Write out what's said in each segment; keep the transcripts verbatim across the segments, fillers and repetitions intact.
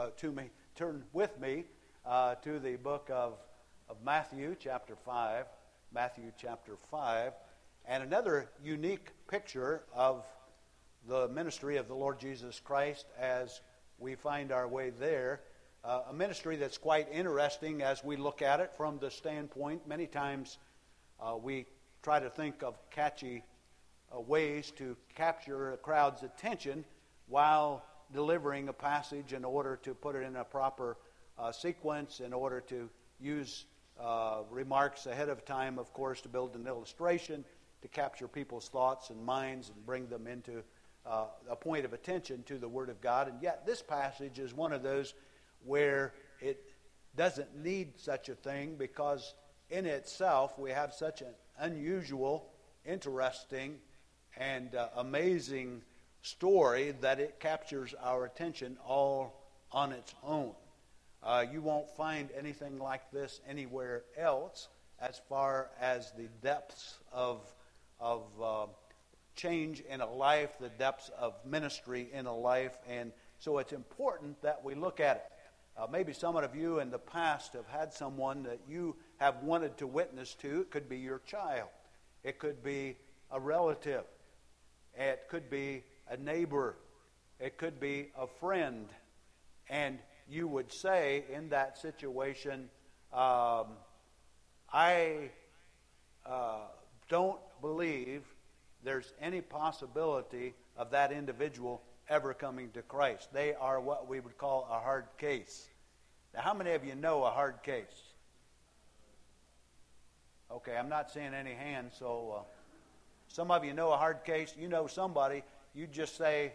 uh, to me, turn with me uh, to the book of, of Matthew, chapter five. Matthew, chapter five. And another unique picture of the ministry of the Lord Jesus Christ as we find our way there. Uh, a ministry that's quite interesting as we look at it from the standpoint. Many times uh, we try to think of catchy uh, ways to capture a crowd's attention while delivering a passage in order to put it in a proper uh, sequence, in order to use uh, remarks ahead of time, of course, to build an illustration, to capture people's thoughts and minds and bring them into uh, a point of attention to the Word of God. And yet this passage is one of those where it doesn't need such a thing, because in itself we have such an unusual, interesting, and uh, amazing story that it captures our attention all on its own. Uh, you won't find anything like this anywhere else as far as the depths of, of uh, change in a life, the depths of ministry in a life, and so it's important that we look at it. Uh, maybe some of you in the past have had someone that you have wanted to witness to. It could be your child. It could be a relative. It could be a neighbor. It could be a friend. And you would say in that situation, um, I uh, don't believe there's any possibility of that individual ever coming to Christ. They are what we would call a hard case. Now, how many of you know a hard case? Okay, I'm not seeing any hands, so uh, some of you know a hard case. You know somebody, you just say,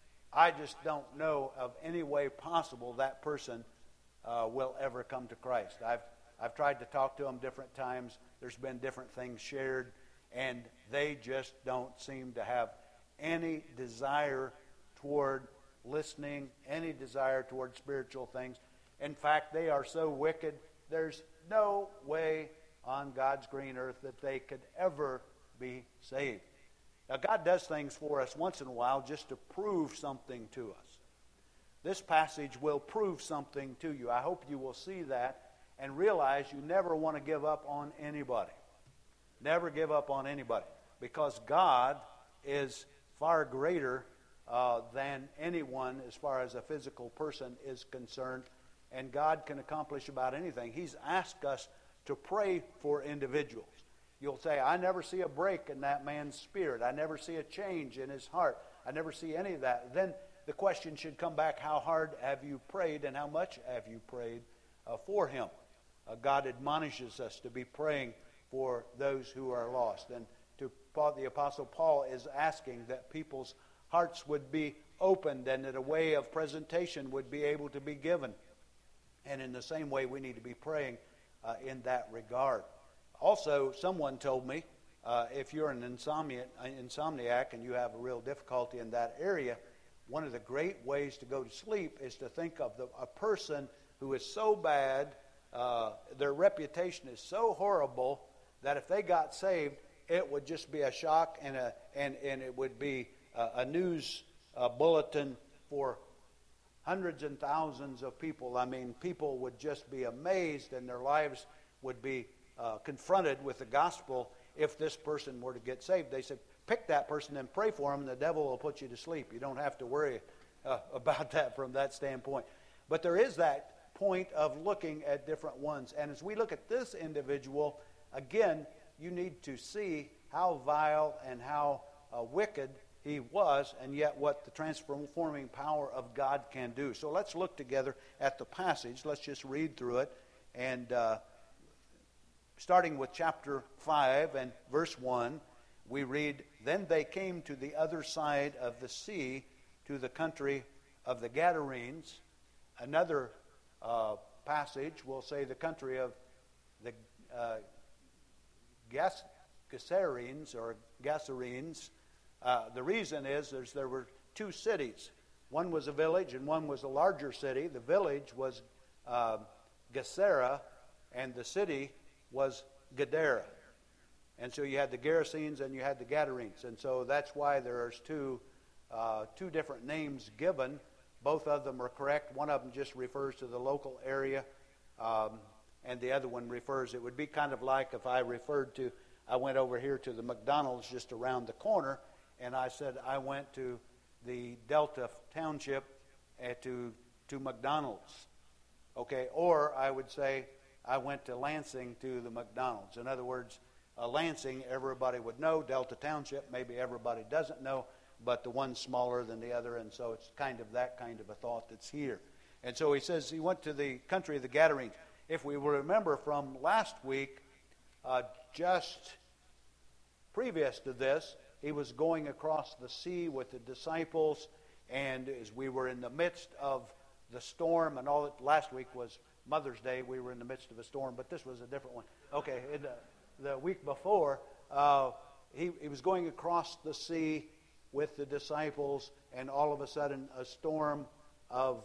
I just don't know of any way possible that person uh, will ever come to Christ. I've I've tried to talk to them different times. There's been different things shared, and they just don't seem to have any desire toward listening, any desire toward spiritual things. In fact, they are so wicked, there's no way on God's green earth that they could ever be saved. Now, God does things for us once in a while just to prove something to us. This passage will prove something to you. I hope you will see that and realize you never want to give up on anybody. Never give up on anybody, because God is far greater uh, than anyone as far as a physical person is concerned, and God can accomplish about anything. He's asked us to pray for individuals. You'll say, I never see a break in that man's spirit. I never see a change in his heart. I never see any of that. Then the question should come back, how hard have you prayed and how much have you prayed uh, for him? Uh, God admonishes us to be praying for those who are lost. And to Paul, the Apostle Paul is asking that people's hearts would be opened and that a way of presentation would be able to be given. And in the same way, we need to be praying uh, in that regard. Also, someone told me, uh, if you're an insomnia, insomniac and you have a real difficulty in that area, one of the great ways to go to sleep is to think of the, a person who is so bad, uh, their reputation is so horrible, that if they got saved, it would just be a shock, and a and, and it would be a, a news uh, bulletin for hundreds and thousands of people. I mean, people would just be amazed, and their lives would be uh, confronted with the gospel if this person were to get saved. They said, pick that person and pray for him, and the devil will put you to sleep. You don't have to worry uh, about that from that standpoint. But there is that point of looking at different ones. And as we look at this individual, again, you need to see how vile and how uh, wicked he was, and yet what the transforming power of God can do. So let's look together at the passage. Let's just read through it. And uh, starting with chapter five and verse one, we read, Then they came to the other side of the sea, to the country of the Gadarenes. Another uh, passage will say the country of the uh, Gas- Gasarenes or Gasarenes. Uh, the reason is there's, there were two cities. One was a village and one was a larger city. The village was uh, Gesera, and the city was Gadara. And so you had the Gerasenes and you had the Gadarenes. And so that's why there's two, uh, two different names given. both of them are correct. One of them just refers to the local area, um, and the other one refers, it would be kind of like if I referred to, I went over here to the McDonald's just around the corner, and I said I went to the Delta Township uh, to, to McDonald's. Okay, or I would say I went to Lansing to the McDonald's. In other words, uh, Lansing, everybody would know. Delta Township, maybe everybody doesn't know, but the one's smaller than the other, and so it's kind of that kind of a thought that's here. And so he says he went to the country of the Gadarenes. If we remember from last week, uh, just previous to this, he was going across the sea with the disciples, and as we were in the midst of the storm and all that, last week was Mother's Day, we were in the midst of a storm, but this was a different one. Okay, in the, the week before, uh, he, he was going across the sea with the disciples, and all of a sudden a storm of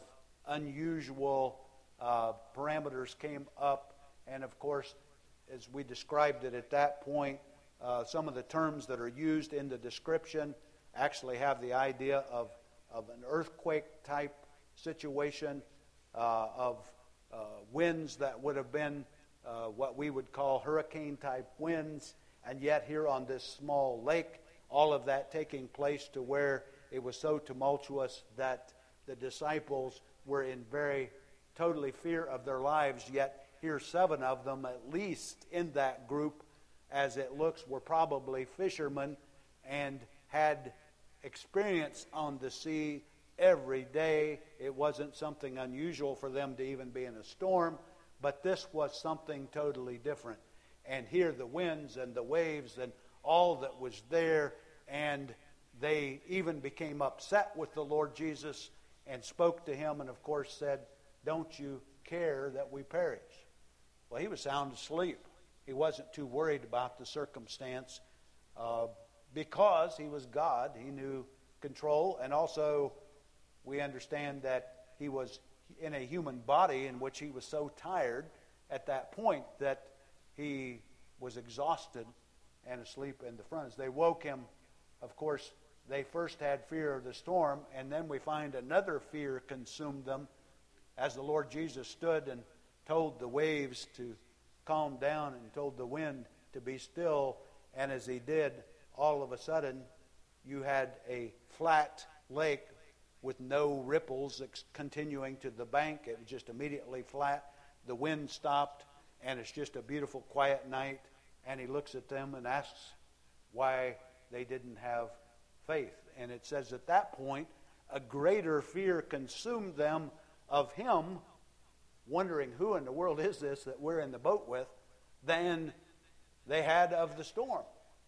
unusual uh, parameters came up, and of course, as we described it at that point, uh, some of the terms that are used in the description actually have the idea of, of an earthquake type situation, uh, of uh, winds that would have been uh, what we would call hurricane type winds, and yet here on this small lake, all of that taking place to where it was so tumultuous that the disciples were in very totally fear of their lives, yet here seven of them, at least in that group, as it looks, were probably fishermen and had experience on the sea every day. It wasn't something unusual for them to even be in a storm, but this was something totally different. And here the winds and the waves and all that was there, and they even became upset with the Lord Jesus and spoke to him and of course said, "Don't you care that we perish?" Well, he was sound asleep. He wasn't too worried about the circumstance uh, because he was God. He knew control, and also we understand that he was in a human body in which he was so tired at that point that he was exhausted and asleep in the front. As they woke him, of course, they first had fear of the storm, and then we find another fear consumed them as the Lord Jesus stood and told the waves to calm down and told the wind to be still. And as he did, all of a sudden, you had a flat lake with no ripples ex- continuing to the bank. It was just immediately flat. The wind stopped, and it's just a beautiful, quiet night. And he looks at them and asks why they didn't have faith. And it says at that point, a greater fear consumed them of him, wondering who in the world is this that we're in the boat with, than they had of the storm.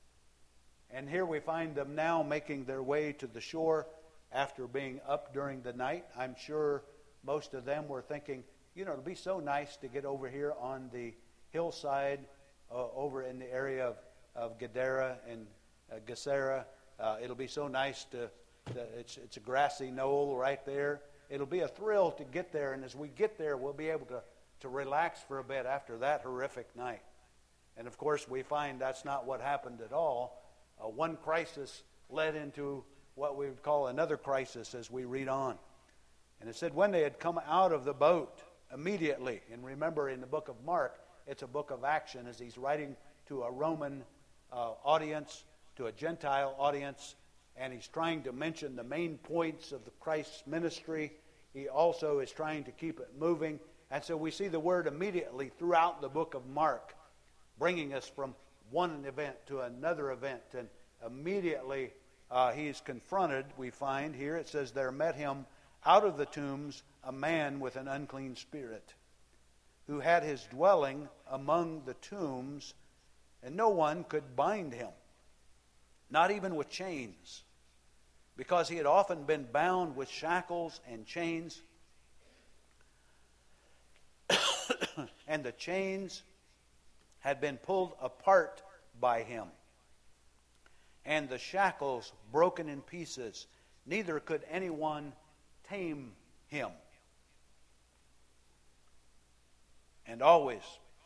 And here we find them now making their way to the shore after being up during the night. I'm sure most of them were thinking, you know, it'd be so nice to get over here on the hillside uh, over in the area of, of Gadara and uh, Gesera. Uh, it'll be so nice to, to it's, it's a grassy knoll right there. It'll be a thrill to get there, and as we get there, we'll be able to, to relax for a bit after that horrific night. And of course, we find that's not what happened at all. Uh, one crisis led into what we would call another crisis as we read on. And it said, when they had come out of the boat, immediately, and remember in the book of Mark, it's a book of action as he's writing to a Roman uh, audience, to a Gentile audience, and he's trying to mention the main points of the Christ's ministry. He also is trying to keep it moving. And so we see the word immediately throughout the book of Mark, bringing us from one event to another event. And immediately uh, he's confronted, we find here, it says, there met him out of the tombs a man with an unclean spirit, who had his dwelling among the tombs, and no one could bind him, not even with chains, because he had often been bound with shackles and chains. And the chains had been pulled apart by him, and the shackles broken in pieces. Neither could anyone tame him. And always,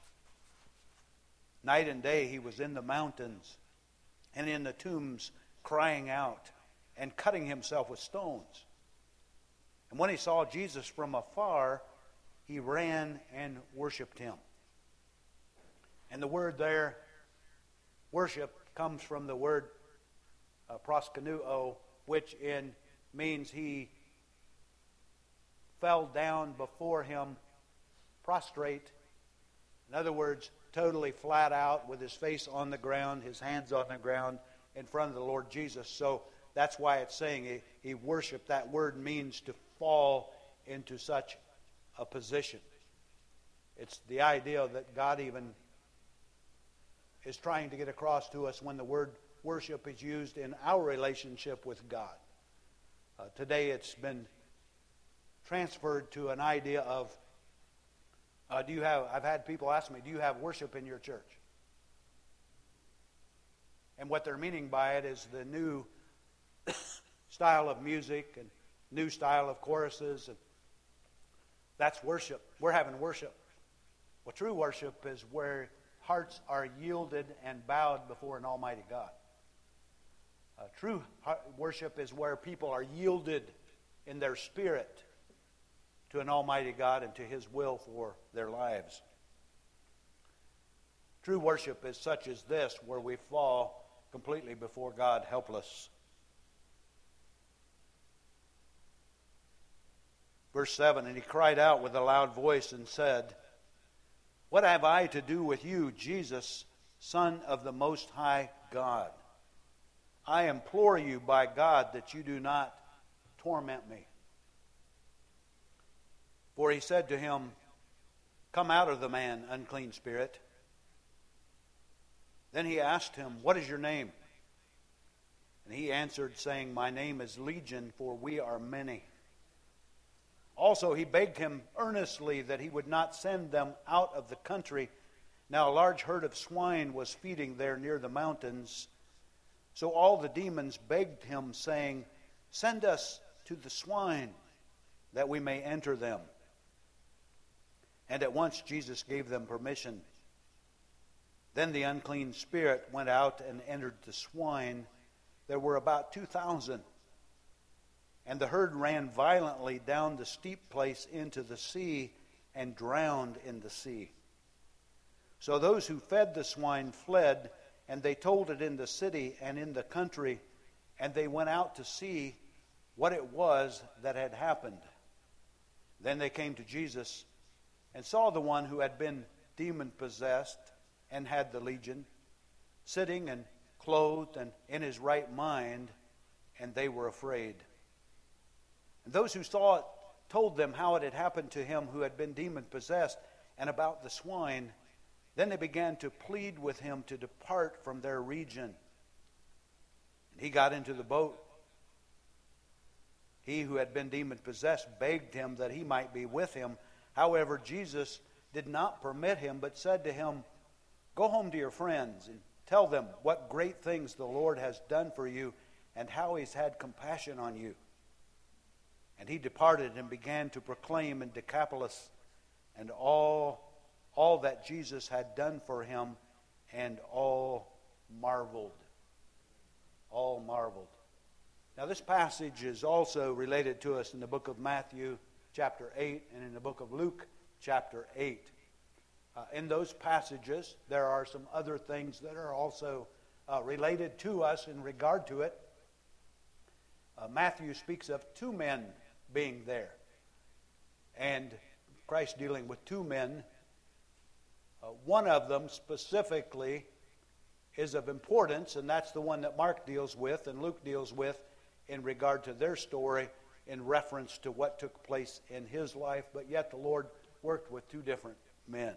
night and day, he was in the mountains and in the tombs, crying out and cutting himself with stones. And when he saw Jesus from afar, he ran and worshiped him. And the word there, worship, comes from the word uh, proskunuo, which in means he fell down before him, prostrate. In other words, totally flat out with his face on the ground, his hands on the ground in front of the Lord Jesus. So that's why it's saying he, he worshiped. That word means to fall into such a position. It's the idea that God even is trying to get across to us when the word worship is used in our relationship with God. Uh, today it's been transferred to an idea of, uh, do you have, I've had people ask me, do you have worship in your church? And what they're meaning by it is the new style of music and new style of choruses. And that's worship. We're having worship. Well, true worship is where hearts are yielded and bowed before an almighty God. Uh, true worship is where people are yielded in their spirit to an almighty God and to his will for their lives. True worship is such as this, where we fall completely before God, helpless. Verse seven, and he cried out with a loud voice and said, "What have I to do with you, Jesus, Son of the Most High God? I implore you by God that you do not torment me." For he said to him, "Come out of the man, unclean spirit." Then he asked him, "What is your name?" And he answered, saying, "My name is Legion, for we are many." Also he begged him earnestly that he would not send them out of the country. Now a large herd of swine was feeding there near the mountains. So all the demons begged him, saying, "Send us to the swine, that we may enter them." And at once Jesus gave them permission. Then the unclean spirit went out and entered the swine. There were about two thousand. And the herd ran violently down the steep place into the sea and drowned in the sea. So those who fed the swine fled, and they told it in the city and in the country, and they went out to see what it was that had happened. Then they came to Jesus and saw the one who had been demon-possessed and had the legion, sitting and clothed and in his right mind, and they were afraid. And those who saw it told them how it had happened to him who had been demon-possessed and about the swine. Then they began to plead with him to depart from their region. And he got into the boat. He who had been demon-possessed begged him that he might be with him. However, Jesus did not permit him, but said to him, "Go home to your friends and tell them what great things the Lord has done for you and how he's had compassion on you." And he departed and began to proclaim in Decapolis and all, all that Jesus had done for him, and all marveled. All marveled. Now this passage is also related to us in the book of Matthew chapter eight and in the book of Luke chapter eight. Uh, in those passages, there are some other things that are also uh, related to us in regard to it. Uh, Matthew speaks of two men being there, and Christ dealing with two men. Uh, one of them specifically is of importance, and that's the one that Mark deals with and Luke deals with in regard to their story in reference to what took place in his life, but yet the Lord worked with two different men.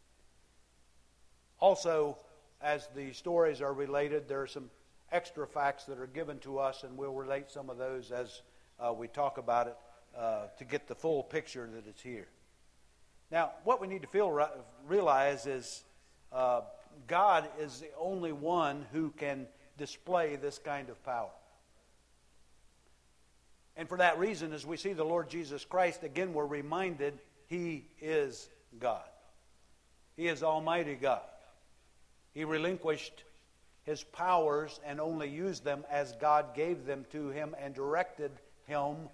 Also, as the stories are related, there are some extra facts that are given to us, and we'll relate some of those as uh, we talk about it uh, to get the full picture that it's here. Now, what we need to feel realize is uh, God is the only one who can display this kind of power. And for that reason, as we see the Lord Jesus Christ, again we're reminded he is God. He is Almighty God. He relinquished his powers and only used them as God gave them to him and directed him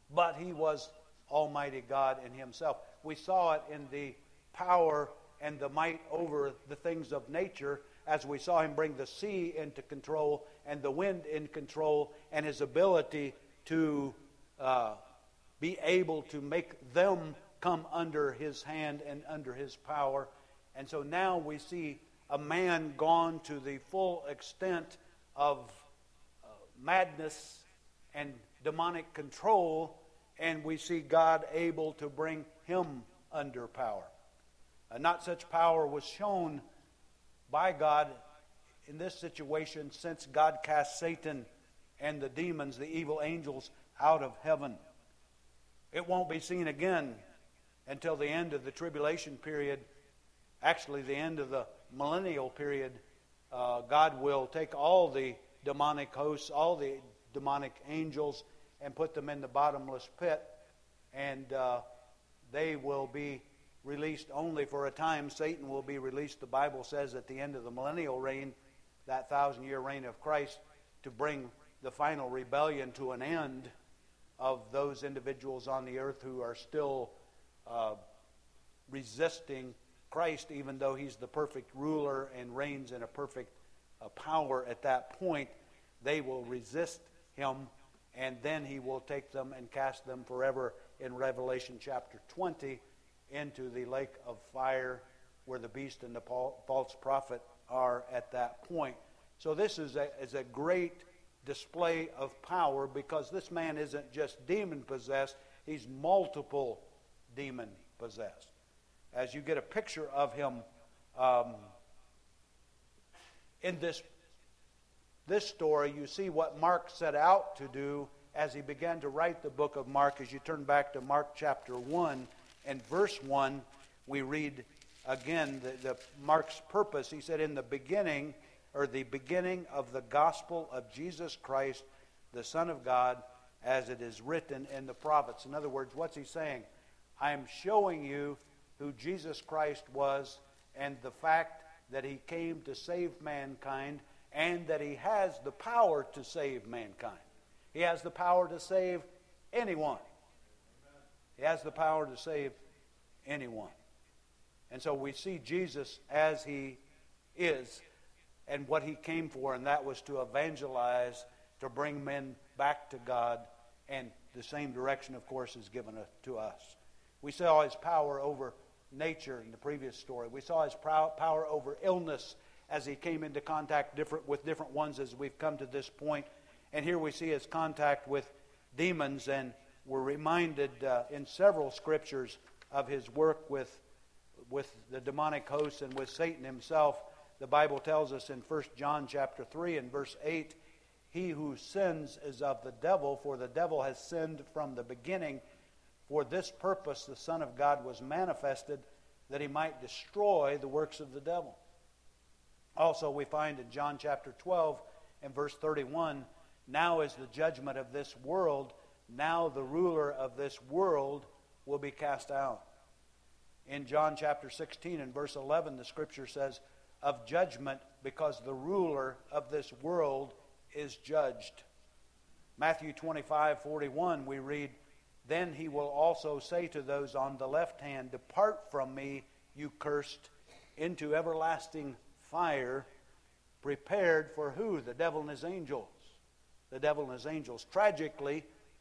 but he was Almighty God in himself. We saw it in the power and the might over the things of nature, as we saw him bring the sea into control and the wind in control, and his ability to uh, be able to make them come under his hand and under his power. And so now we see a man gone to the full extent of uh, madness and demonic control, and we see God able to bring him under power. Uh, not such power was shown by God in this situation since God cast Satan and the demons, the evil angels, out of heaven. It won't be seen again until the end of the tribulation period, actually the end of the millennial period. Uh, God will take all the demonic hosts, all the demonic angels, and put them in the bottomless pit, and uh, they will be released only for a time. Satan will be released, the Bible says, at the end of the millennial reign, that thousand-year reign of Christ, to bring the final rebellion to an end of those individuals on the earth who are still uh, resisting Christ, even though he's the perfect ruler and reigns in a perfect uh, power at that point. They will resist him, and then he will take them and cast them forever in Revelation chapter twenty into the lake of fire where the beast and the false prophet are at that point. So this is a, is a great display of power, because this man isn't just demon-possessed, he's multiple demon-possessed. As you get a picture of him um, in this, this story, you see what Mark set out to do as he began to write the book of Mark. As you turn back to Mark chapter one and verse one, we read again the, the Mark's purpose. He said, in the beginning, or the beginning of the gospel of Jesus Christ, the Son of God, as it is written in the prophets. In other words, what's he saying? I'm showing you who Jesus Christ was, and the fact that he came to save mankind, and that he has the power to save mankind. He has the power to save anyone. He has the power to save anyone. And so we see Jesus as he is and what he came for, and that was to evangelize, to bring men back to God, and the same direction, of course, is given to us. We saw his power over nature in the previous story. We saw his power over illness as he came into contact different with different ones as we've come to this point. And here we see his contact with demons, and we're reminded uh, in several scriptures of his work with, with the demonic hosts and with Satan himself. The Bible tells us in First John chapter three and verse eight, he who sins is of the devil, for the devil has sinned from the beginning. For this purpose the Son of God was manifested, that he might destroy the works of the devil. Also we find in John chapter twelve and verse thirty-one, now is the judgment of this world, now the ruler of this world will be cast out. In John chapter sixteen and verse eleven, the scripture says, of judgment, because the ruler of this world is judged. Matthew twenty-five forty-one, we read, then he will also say to those on the left hand, depart from me, you cursed, into everlasting fire, prepared for who? The devil and his angels. The devil and his angels. Tragically,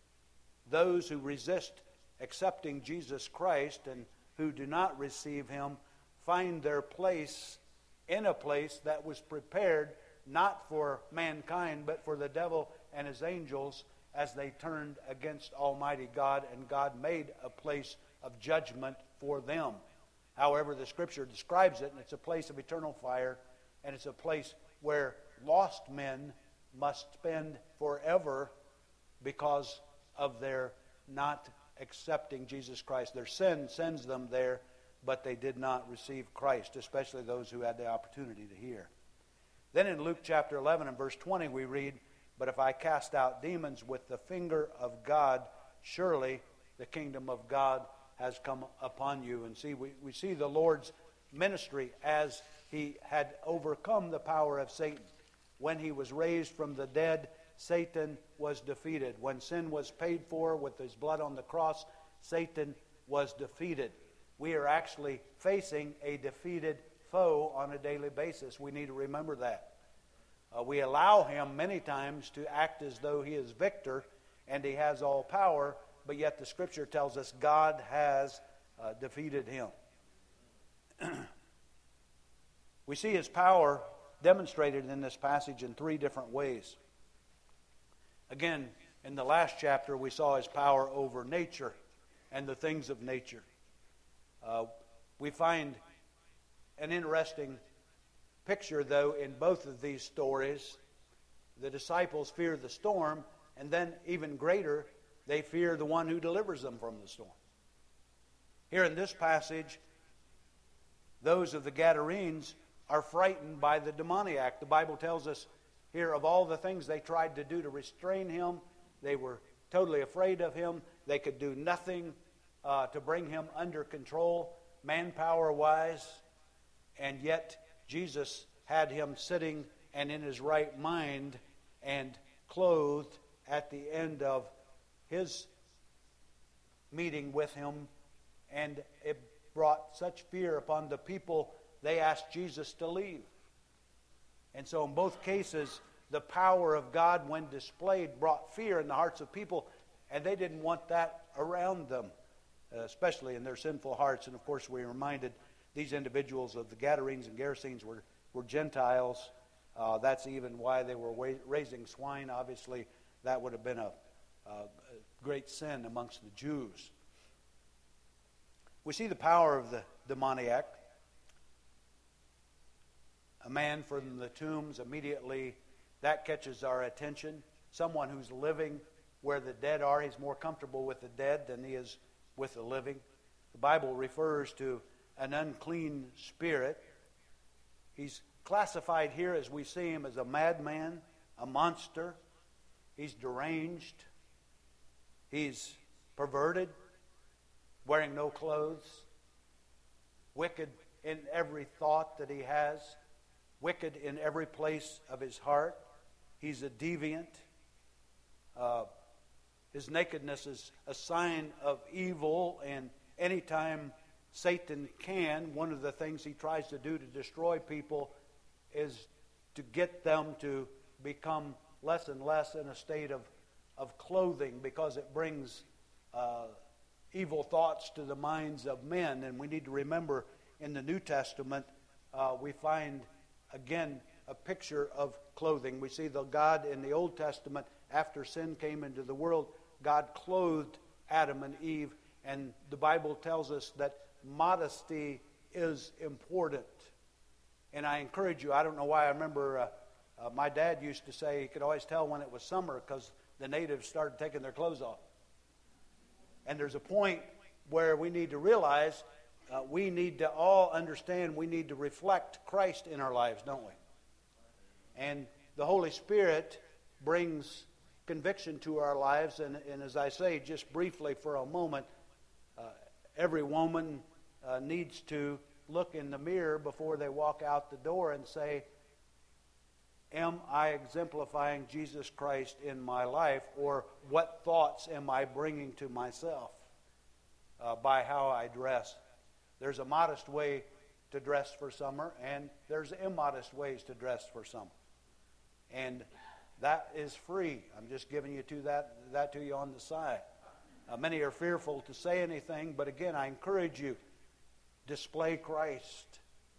those who resist accepting Jesus Christ and who do not receive him find their place in a place that was prepared not for mankind but for the devil and his angels, as they turned against Almighty God, and God made a place of judgment for them. However, the Scripture describes it, and it's a place of eternal fire, and it's a place where lost men must spend forever because of their not accepting Jesus Christ. Their sin sends them there, but they did not receive Christ, especially those who had the opportunity to hear. Then in Luke chapter eleven and verse twenty we read, but if I cast out demons with the finger of God, surely the kingdom of God has come upon you. And see, we, we see the Lord's ministry as he had overcome the power of Satan. When he was raised from the dead, Satan was defeated. When sin was paid for with his blood on the cross, Satan was defeated. We are actually facing a defeated foe on a daily basis. We need to remember that. Uh, we allow him many times to act as though he is victor and he has all power, but yet the Scripture tells us God has uh, defeated him. We see his power demonstrated in this passage in three different ways. Again, in the last chapter, we saw his power over nature and the things of nature. Uh, we find an interesting picture, though, in both of these stories. The disciples fear the storm, and then even greater, they fear the one who delivers them from the storm. Here in this passage, those of the Gadarenes are frightened by the demoniac. The Bible tells us here of all the things they tried to do to restrain him, they were totally afraid of him. They could do nothing uh, to bring him under control, manpower-wise, and yet Jesus had him sitting and in his right mind and clothed at the end of his meeting with him, and it brought such fear upon the people, they asked Jesus to leave. And so in both cases, the power of God, when displayed, brought fear in the hearts of people, and they didn't want that around them, especially in their sinful hearts. And of course, we're reminded these individuals of the Gadarenes and Gerasenes were, were Gentiles. Uh, that's even why they were wa- raising swine. Obviously, that would have been a, a great sin amongst the Jews. We see the power of the demoniac. A man from the tombs, immediately that catches our attention. Someone who's living where the dead are. He's more comfortable with the dead than he is with the living. The Bible refers to an unclean spirit. He's classified here as we see him as a madman, a monster. He's deranged. He's perverted, wearing no clothes, wicked in every thought that he has, wicked in every place of his heart. He's a deviant. Uh, his nakedness is a sign of evil, and anytime Satan can, one of the things he tries to do to destroy people is to get them to become less and less in a state of, of clothing, because it brings uh, evil thoughts to the minds of men. And we need to remember in the New Testament, uh, we find again a picture of clothing. We see the God in the Old Testament, after sin came into the world, God clothed Adam and Eve, and the Bible tells us that modesty is important. And I encourage you, I don't know why, I remember uh, uh, my dad used to say he could always tell when it was summer because the natives started taking their clothes off. And there's a point where we need to realize uh, we need to all understand we need to reflect Christ in our lives, don't we? And the Holy Spirit brings conviction to our lives. And, and as I say, just briefly for a moment, uh, every woman uh, needs to look in the mirror before they walk out the door and say, am I exemplifying Jesus Christ in my life, or what thoughts am I bringing to myself uh, by how I dress? There's a modest way to dress for summer, and there's immodest ways to dress for summer. And that is free. I'm just giving you to that, that to you on the side. Uh, many are fearful to say anything, but again, I encourage you, display Christ.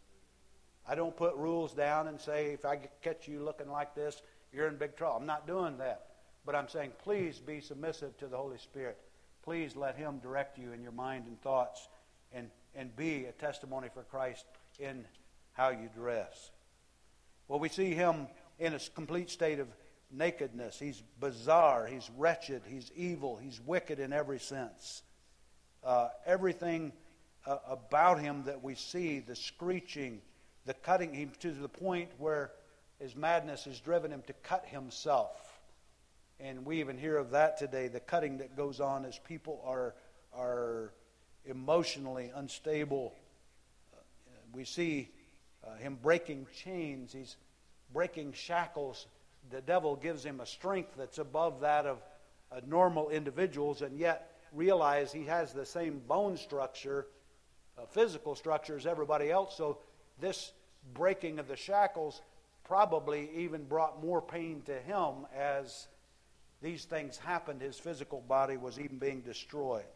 I don't put rules down and say, if I catch you looking like this, you're in big trouble. I'm not doing that. But I'm saying, please be submissive to the Holy Spirit. Please let Him direct you in your mind and thoughts, and, and be a testimony for Christ in how you dress. Well, we see Him in a complete state of nakedness. He's bizarre. He's wretched. He's evil. He's wicked in every sense. Uh, everything uh, about Him that we see, the screeching, the cutting, him to the point where his madness has driven him to cut himself. And we even hear of that today, the cutting that goes on as people are, are emotionally unstable. Uh, we see uh, him breaking chains. He's breaking shackles the devil gives him a strength that's above that of uh, normal individuals, and yet realize he has the same bone structure, uh, physical structure as everybody else. So this breaking of the shackles probably even brought more pain to him as these things happened. His physical body was even being destroyed.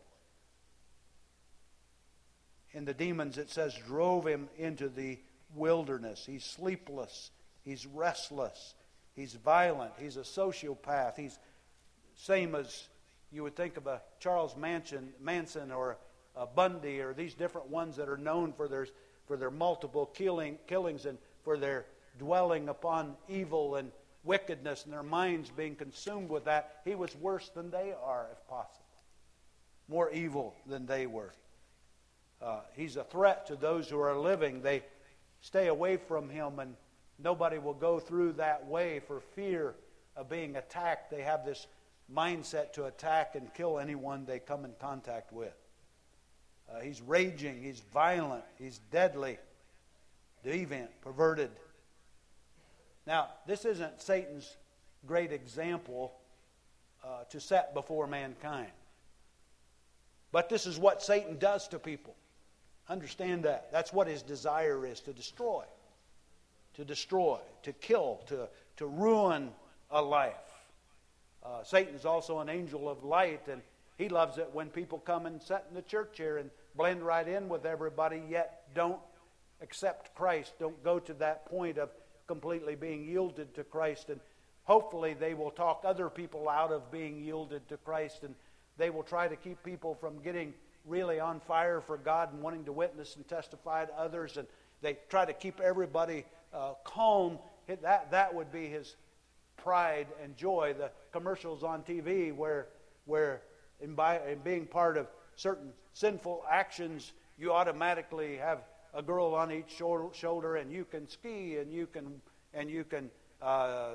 In the demons, it says, drove him into the wilderness. He's sleepless. He's restless. He's violent. He's a sociopath. He's same as you would think of a Charles Manson, Manson or a Bundy, or these different ones that are known for their for their multiple killing, killings and for their dwelling upon evil and wickedness and their minds being consumed with that. He was worse than they are, if possible. More evil than they were. Uh, he's a threat to those who are living. They stay away from him, and nobody will go through that way for fear of being attacked. They have this mindset to attack and kill anyone they come in contact with. Uh, he's raging, he's violent, he's deadly, deviant, perverted. Now, this isn't Satan's great example uh, to set before mankind. But this is what Satan does to people. Understand that. That's what his desire is, to destroy. To destroy, to kill, to, to ruin a life. Uh, Satan's also an angel of light, and he loves it when people come and sit in the church here and blend right in with everybody, yet don't accept Christ, don't go to that point of completely being yielded to Christ. And hopefully they will talk other people out of being yielded to Christ, and they will try to keep people from getting really on fire for God and wanting to witness and testify to others, and they try to keep everybody uh, calm. That, that would be his pride and joy. The commercials on T V where, where in, by, in being part of certain sinful actions, you automatically have a girl on each shoulder, and you can ski, and you can and you can uh,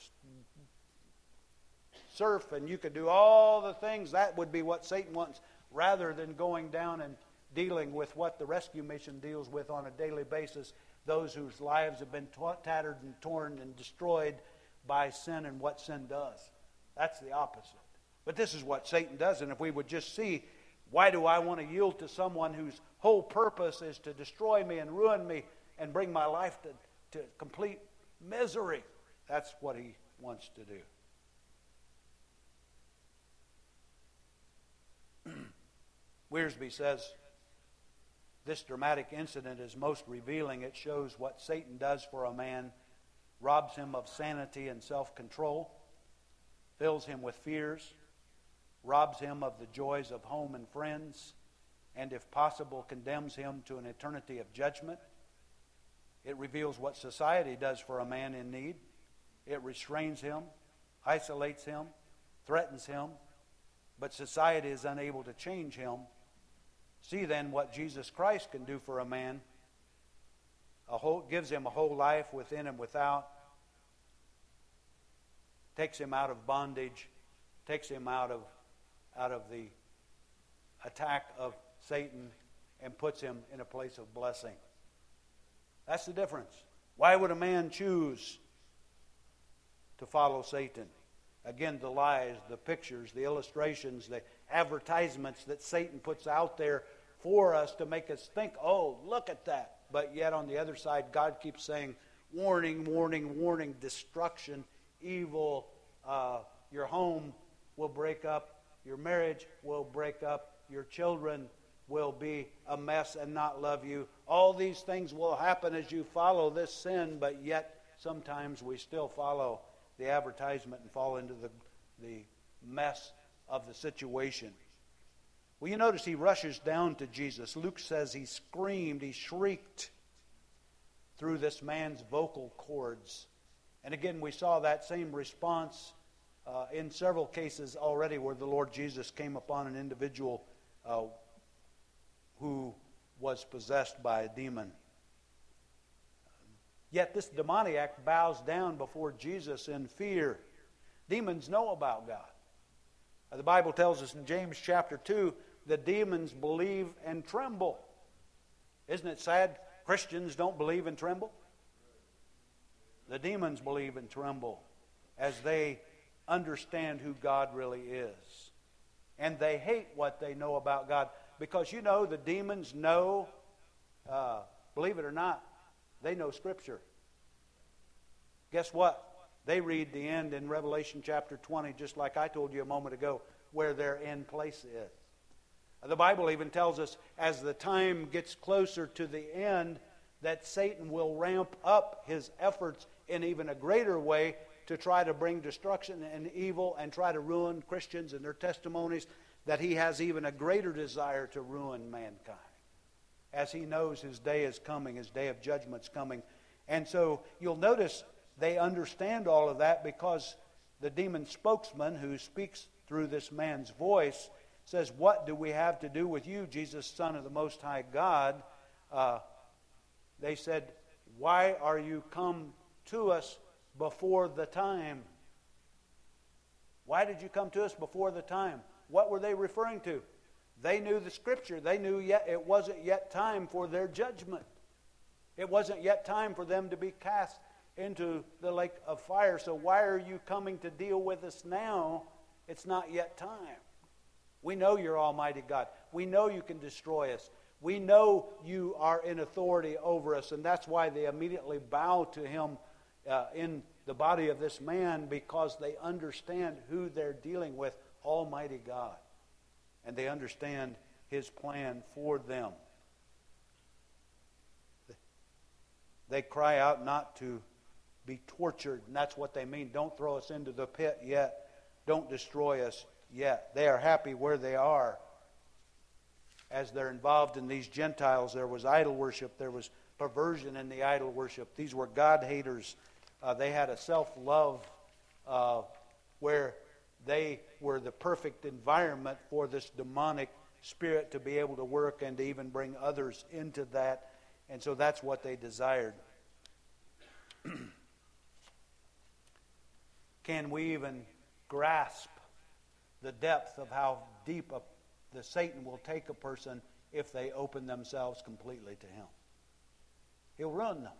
surf, and you can do all the things. That would be what Satan wants, rather than going down and dealing with what the rescue mission deals with on a daily basis, those whose lives have been t- tattered and torn and destroyed by sin and what sin does. That's the opposite. But this is what Satan does, and if we would just see, why do I want to yield to someone whose whole purpose is to destroy me and ruin me and bring my life to, to complete misery? That's what he wants to do. Wiersbe says, this dramatic incident is most revealing. It shows what Satan does for a man, robs him of sanity and self-control, fills him with fears, robs him of the joys of home and friends, and if possible condemns him to an eternity of judgment. It reveals what society does for a man in need. It restrains him, isolates him, threatens him, but society is unable to change him. See then what Jesus Christ can do for a man. A whole, gives him a whole life within and without, takes him out of bondage, takes him out of out of the attack of Satan, and puts him in a place of blessing. That's the difference. Why would a man choose to follow Satan? Again, the lies, the pictures, the illustrations, the advertisements that Satan puts out there for us to make us think, oh, look at that. But yet on the other side, God keeps saying, warning, warning, warning, destruction, evil, uh, your home will break up, your marriage will break up, your children will be a mess and not love you. All these things will happen as you follow this sin, but yet sometimes we still follow the advertisement and fall into the, the mess of the situation. Well, you notice he rushes down to Jesus. Luke says he screamed, he shrieked through this man's vocal cords. And again, we saw that same response uh, in several cases already where the Lord Jesus came upon an individual uh, who was possessed by a demon. Yet this demoniac bows down before Jesus in fear. Demons know about God. The Bible tells us in James chapter two, the demons believe and tremble. Isn't it sad Christians don't believe and tremble? The demons believe and tremble. as they understand who God really is. And they hate what they know about God. Because you know, the demons know, uh, believe it or not, they know Scripture. Guess what? They read the end in Revelation chapter twenty, just like I told you a moment ago, where their end place is. The Bible even tells us as the time gets closer to the end that Satan will ramp up his efforts in even a greater way to try to bring destruction and evil and try to ruin Christians and their testimonies, that he has even a greater desire to ruin mankind. As he knows his day is coming, his day of judgment's coming. And so you'll notice they understand all of that because the demon spokesman who speaks through this man's voice says, "What do we have to do with you, Jesus, Son of the Most High God?" Uh, they said, "Why are you come to us before the time?" Why did you come to us before the time? What were they referring to? They knew the Scripture. They knew yet it wasn't yet time for their judgment. It wasn't yet time for them to be cast into the lake of fire. So why are you coming to deal with us now? It's not yet time. We know you're Almighty God. We know you can destroy us. We know you are in authority over us. And that's why they immediately bow to him uh, in the body of this man, because they understand who they're dealing with, Almighty God. And they understand his plan for them. They cry out not to be tortured, and that's what they mean. Don't throw us into the pit yet. Don't destroy us yet. They are happy where they are. As they're involved in these Gentiles, there was idol worship. There was perversion in the idol worship. These were God haters. Uh, they had a self-love uh, where they were the perfect environment for this demonic spirit to be able to work and to even bring others into that. And so that's what they desired. Can we even grasp the depth of how deep a, the Satan will take a person if they open themselves completely to him? He'll ruin them.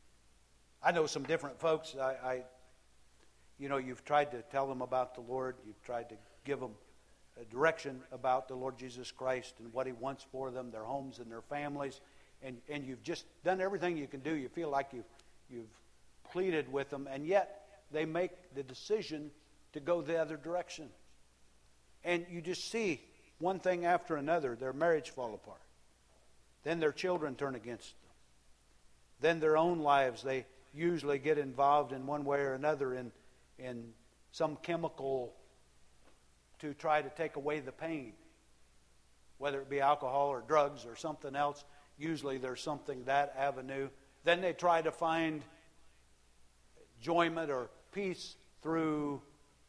I know some different folks. I, I, you know, you've tried to tell them about the Lord. You've tried to give them a direction about the Lord Jesus Christ and what He wants for them, their homes and their families. And, and you've just done everything you can do. You feel like you've, you've pleaded with them, and yet they make the decision to go the other direction. And you just see one thing after another. Their marriage fall apart. Then their children turn against them. Then their own lives, they usually get involved in one way or another in, in some chemical to try to take away the pain. Whether it be alcohol or drugs or something else. Usually there's something that avenue. Then they try to find enjoyment or peace through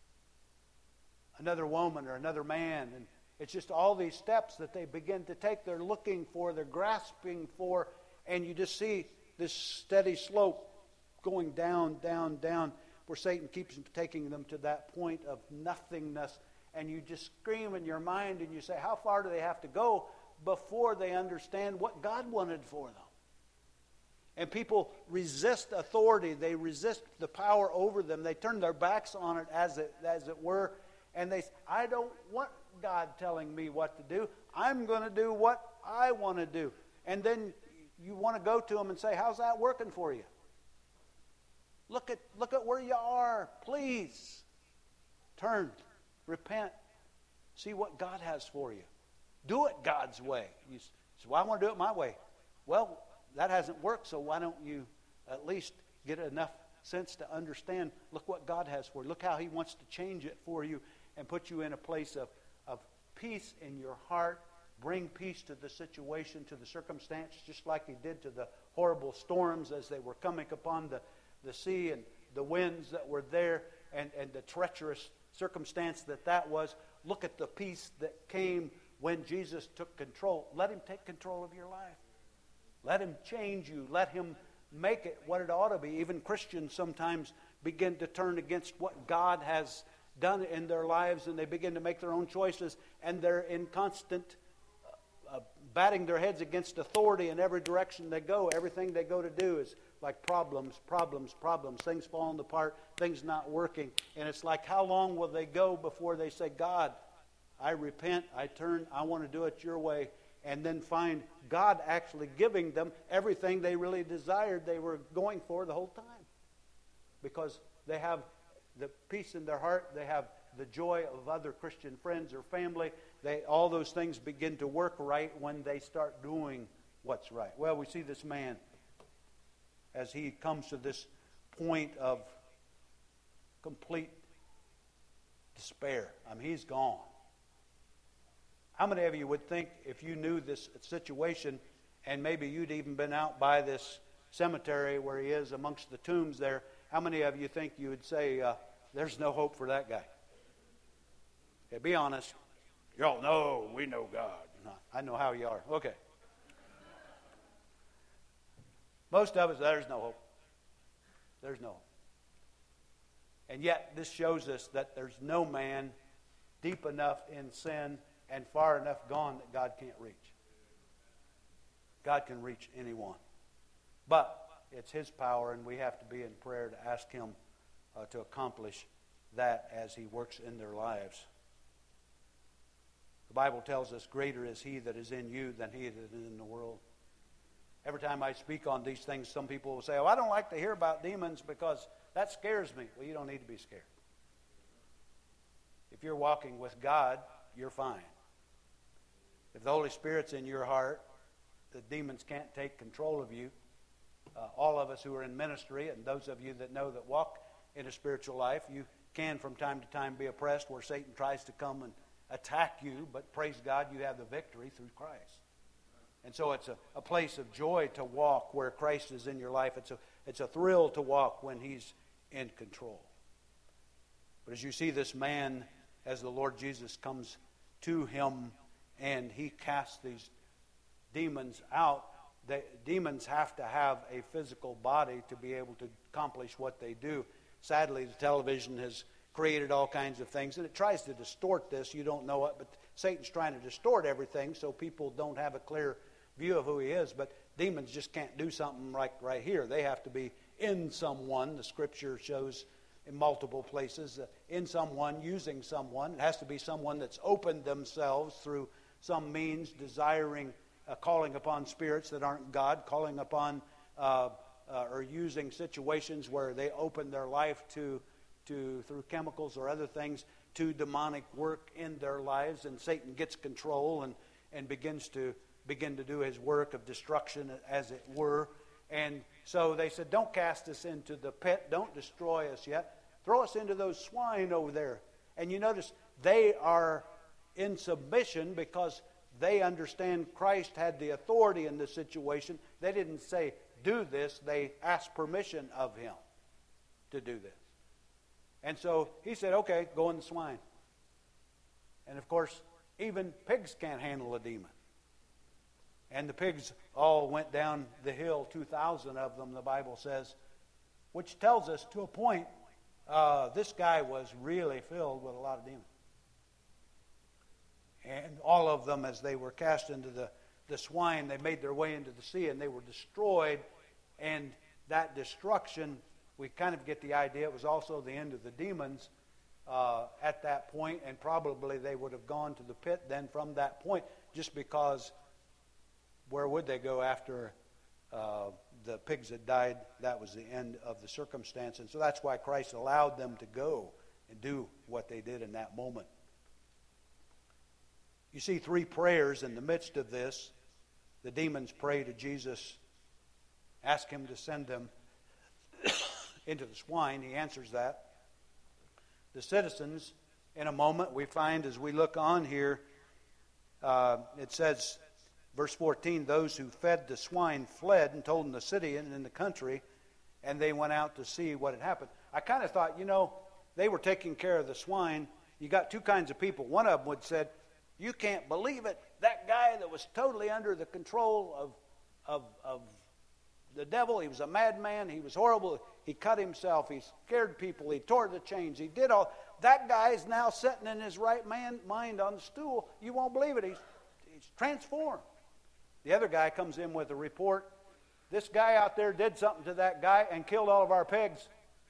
another woman or another man. And it's just all these steps that they begin to take. They're looking for, they're grasping for, and you just see this steady slope going down, down, down, where Satan keeps taking them to that point of nothingness. And you just scream in your mind and you say, how far do they have to go before they understand what God wanted for them? And people resist authority. They resist the power over them. They turn their backs on it, as it, as it were. And they say, I don't want God telling me what to do. I'm going to do what I want to do. And then you want to go to them and say, how's that working for you? Look at, look at where you are. Please turn, repent, see what God has for you. Do it God's way. You say, well, I want to do it my way. Well, that hasn't worked, so why don't you at least get enough sense to understand, look what God has for you. Look how He wants to change it for you and put you in a place of, of peace in your heart. Bring peace to the situation, to the circumstance, just like He did to the horrible storms as they were coming upon the, the sea and the winds that were there and, and the treacherous circumstance that that was. Look at the peace that came when Jesus took control. Let Him take control of your life. Let Him change you. Let Him make it what it ought to be. Even Christians sometimes begin to turn against what God has done in their lives, and they begin to make their own choices, and they're in constant uh, batting their heads against authority in every direction they go. Everything they go to do is like problems, problems, problems. Things falling apart, things not working. And it's like, how long will they go before they say, God, I repent, I turn, I want to do it your way. And then find God actually giving them everything they really desired they were going for the whole time. Because they have the peace in their heart, they have the joy of other Christian friends or family. They, all those things begin to work right when they start doing what's right. Well, we see this man as he comes to this point of complete despair. I mean, he's gone. How many of you would think if you knew this situation, and maybe you'd even been out by this cemetery where he is amongst the tombs there, how many of you think you would say, uh, there's no hope for that guy? Okay, be honest. You all know, we know God. No, I know how you are. Okay. Most of us, there's no hope. There's no hope. And yet, this shows us that there's no man deep enough in sin and far enough gone that God can't reach. God can reach anyone. But it's His power, and we have to be in prayer to ask Him uh, to accomplish that as He works in their lives. The Bible tells us, greater is He that is in you than he that is in the world. Every time I speak on these things, some people will say, oh, I don't like to hear about demons because that scares me. Well, you don't need to be scared. If you're walking with God, you're fine. If the Holy Spirit's in your heart, the demons can't take control of you. Uh, all of us who are in ministry, and those of you that know that walk in a spiritual life, you can from time to time be oppressed where Satan tries to come and attack you, but praise God, you have the victory through Christ. And so it's a, a place of joy to walk where Christ is in your life. It's a, it's a thrill to walk when He's in control. But as you see this man, as the Lord Jesus comes to him and He casts these demons out, the demons have to have a physical body to be able to accomplish what they do. Sadly, the television has created all kinds of things, and it tries to distort this. You don't know it, but Satan's trying to distort everything so people don't have a clear view of who he is. But demons just can't do something like right here. They have to be in someone. The Scripture shows in multiple places, uh, in someone, using someone. It has to be someone that's opened themselves through some means, desiring, uh, calling upon spirits that aren't God, calling upon uh, uh, or using situations where they open their life to To, through chemicals or other things, to demonic work in their lives, and Satan gets control and, and begins to begin to do his work of destruction, as it were. And so they said, don't cast us into the pit, don't destroy us yet, throw us into those swine over there. And you notice they are in submission because they understand Christ had the authority in this situation. They didn't say, do this, they asked permission of Him to do this. And so He said, okay, go in the swine. And of course, even pigs can't handle a demon. And the pigs all went down the hill, two thousand of them, the Bible says, which tells us to a point, uh, this guy was really filled with a lot of demons. And all of them, as they were cast into the, the swine, they made their way into the sea, and they were destroyed. And that destruction, we kind of get the idea it was also the end of the demons uh, at that point, and probably they would have gone to the pit then from that point, just because where would they go after uh, the pigs had died? That was the end of the circumstance. And so that's why Christ allowed them to go and do what they did in that moment. You see three prayers in the midst of this. The demons pray to Jesus, ask Him to send them into the swine. He answers that. The citizens, in a moment, we find as we look on here, uh, it says, verse fourteen, those who fed the swine fled and told in the city and in the country, and they went out to see what had happened. I kind of thought, you know, they were taking care of the swine. You got two kinds of people. One of them would said, you can't believe it. That guy that was totally under the control of, of, of the devil, he was a madman, he was horrible, he cut himself, he scared people, he tore the chains, he did all. That guy is now sitting in his right man, mind on the stool. You won't believe it. He's, he's transformed. The other guy comes in with a report. This guy out there did something to that guy and killed all of our pigs.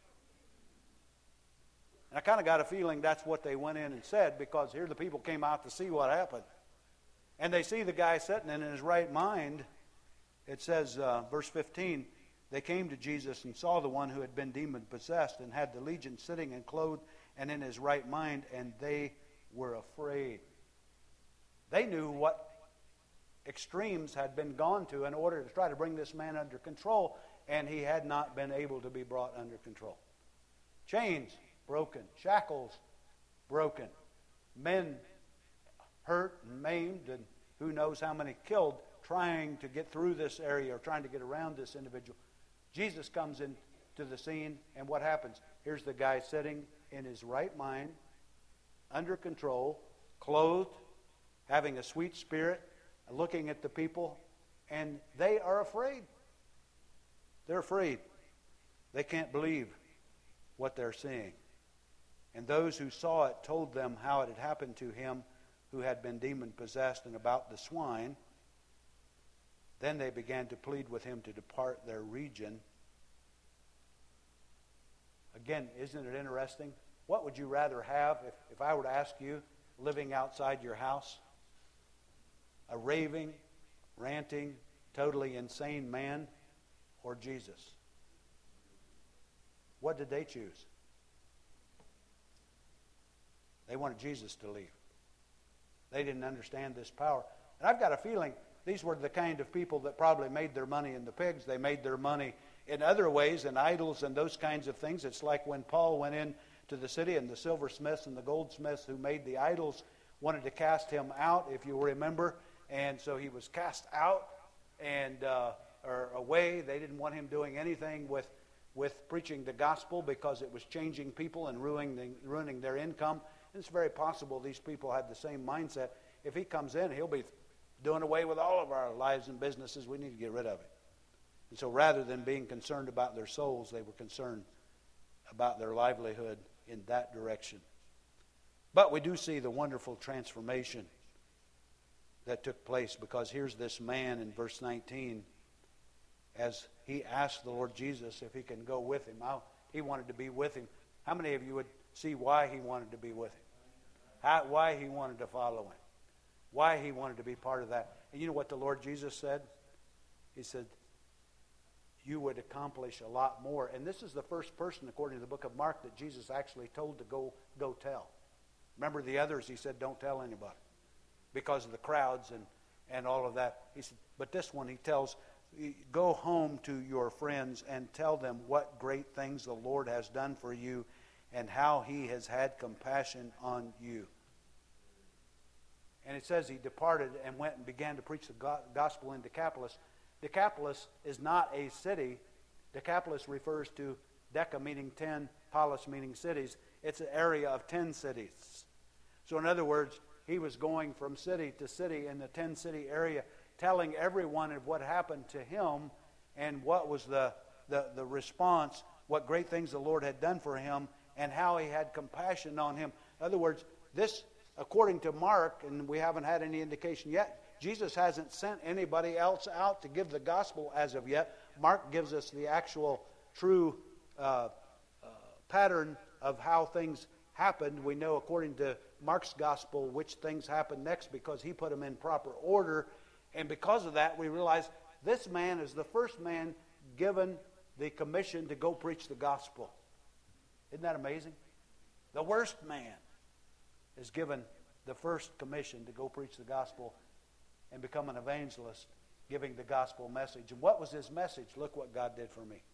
And I kind of got a feeling that's what they went in and said, because here the people came out to see what happened. And they see the guy sitting in his right mind. It says, uh, verse fifteen, they came to Jesus and saw the one who had been demon-possessed and had the legion sitting and clothed and in his right mind, and they were afraid. They knew what extremes had been gone to in order to try to bring this man under control, and he had not been able to be brought under control. Chains broken, shackles broken, men hurt and maimed, and who knows how many killed trying to get through this area or trying to get around this individual. Jesus comes into the scene, and what happens? Here's the guy sitting in his right mind, under control, clothed, having a sweet spirit, looking at the people, and they are afraid. They're afraid. They can't believe what they're seeing. And those who saw it told them how it had happened to him who had been demon-possessed and about the swine. Then they began to plead with him to depart their region. Again, isn't it interesting? What would you rather have if, if I were to ask you, living outside your house? A raving, ranting, totally insane man, or Jesus? What did they choose? They wanted Jesus to leave. They didn't understand this power. And I've got a feeling these were the kind of people that probably made their money in the pigs. They made their money in other ways, in idols and those kinds of things. It's like when Paul went in to the city, and the silversmiths and the goldsmiths who made the idols wanted to cast him out, if you remember. And so he was cast out and uh, or away. They didn't want him doing anything with with preaching the gospel because it was changing people and ruining ruining their income. And it's very possible these people had the same mindset. If he comes in, he'll be doing away with all of our lives and businesses. We need to get rid of it. And so rather than being concerned about their souls, they were concerned about their livelihood in that direction. But we do see the wonderful transformation that took place, because here's this man in verse nineteen, as he asked the Lord Jesus if he can go with him. How he wanted to be with him. How many of you would see why he wanted to be with him? How, why he wanted to follow him? Why he wanted to be part of that? And you know what the Lord Jesus said? He said, you would accomplish a lot more. And this is the first person, according to the book of Mark, that Jesus actually told to go, go tell. Remember the others, he said, don't tell anybody, because of the crowds and, and all of that. He said, but this one he tells, go home to your friends and tell them what great things the Lord has done for you and how he has had compassion on you. And it says he departed and went and began to preach the gospel in Decapolis. Decapolis is not a city. Decapolis refers to Deca meaning ten, polis meaning cities. It's an area of ten cities. So in other words, he was going from city to city in the ten-city area, telling everyone of what happened to him and what was the, the, the response, what great things the Lord had done for him, and how he had compassion on him. In other words, this, according to Mark, and we haven't had any indication yet, Jesus hasn't sent anybody else out to give the gospel as of yet. Mark gives us the actual true uh, uh, pattern of how things happened. We know, according to Mark's gospel, which things happened next because he put them in proper order. And because of that, we realize this man is the first man given the commission to go preach the gospel. Isn't that amazing? The worst man is given the first commission to go preach the gospel and become an evangelist, giving the gospel message. And what was his message? Look what God did for me.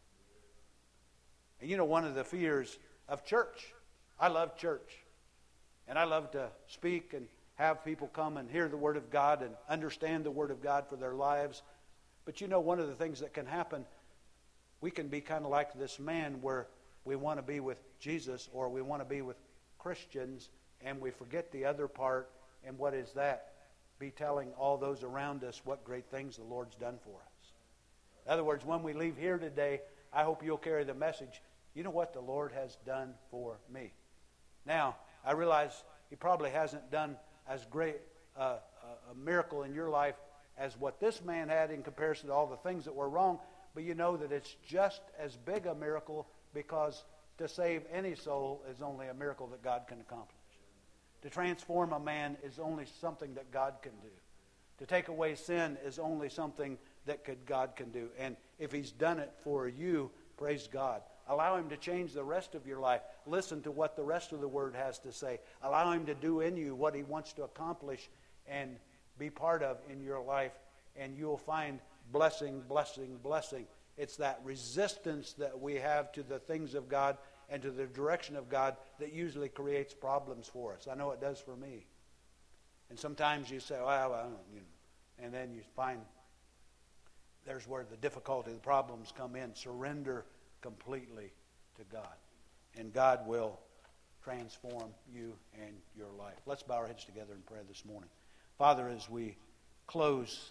And you know, one of the fears of church, I love church. And I love to speak and have people come and hear the Word of God and understand the Word of God for their lives. But you know, one of the things that can happen, we can be kind of like this man where we want to be with Jesus, or we want to be with Christians, and we forget the other part. And what is that? Be telling all those around us what great things the Lord's done for us. In other words, when we leave here today, I hope you'll carry the message, you know what the Lord has done for me. Now, I realize he probably hasn't done as great uh, a miracle in your life as what this man had in comparison to all the things that were wrong, but you know that it's just as big a miracle, because to save any soul is only a miracle that God can accomplish. To transform a man is only something that God can do. To take away sin is only something that could, God can do. And if He's done it for you, praise God. Allow Him to change the rest of your life. Listen to what the rest of the Word has to say. Allow Him to do in you what He wants to accomplish and be part of in your life, and you'll find blessing, blessing, blessing. It's that resistance that we have to the things of God and to the direction of God that usually creates problems for us. I know it does for me. And sometimes you say, well, I don't, you know, and then you find there's where the difficulty, the problems come in. Surrender completely to God, and God will transform you and your life. Let's bow our heads together in prayer this morning. Father, as we close,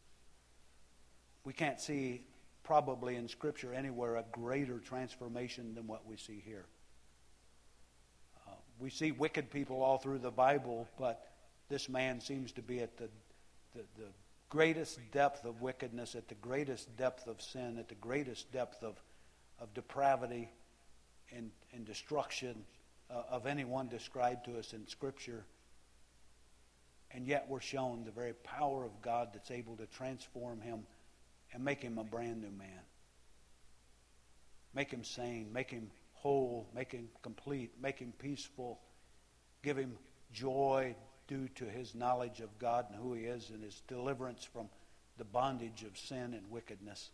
we can't see probably in Scripture anywhere a greater transformation than what we see here. Uh, we see wicked people all through the Bible, but this man seems to be at the, the, the greatest depth of wickedness, at the greatest depth of sin, at the greatest depth of, of depravity and, and destruction uh, of anyone described to us in Scripture. And yet we're shown the very power of God that's able to transform him and make him a brand new man. Make him sane, make him whole, make him complete, make him peaceful, give him joy due to his knowledge of God and who He is, and his deliverance from the bondage of sin and wickedness.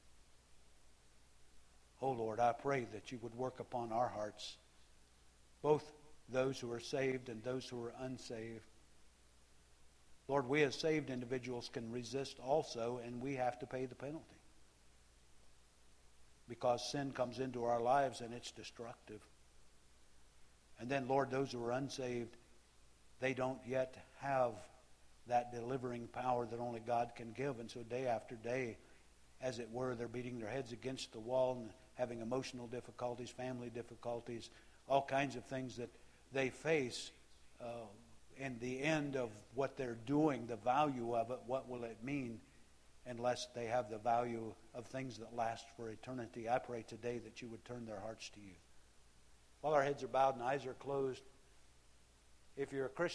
Oh Lord, I pray that You would work upon our hearts, both those who are saved and those who are unsaved. Lord, we as saved individuals can resist also, and we have to pay the penalty. Because sin comes into our lives and it's destructive. And then, Lord, those who are unsaved, they don't yet have that delivering power that only God can give. And so day after day, as it were, they're beating their heads against the wall and having emotional difficulties, family difficulties, all kinds of things that they face. Uh, in the end of what they're doing, the value of it, what will it mean unless they have the value of things that last for eternity? I pray today that You would turn their hearts to You. While our heads are bowed and eyes are closed, if you're a Christian,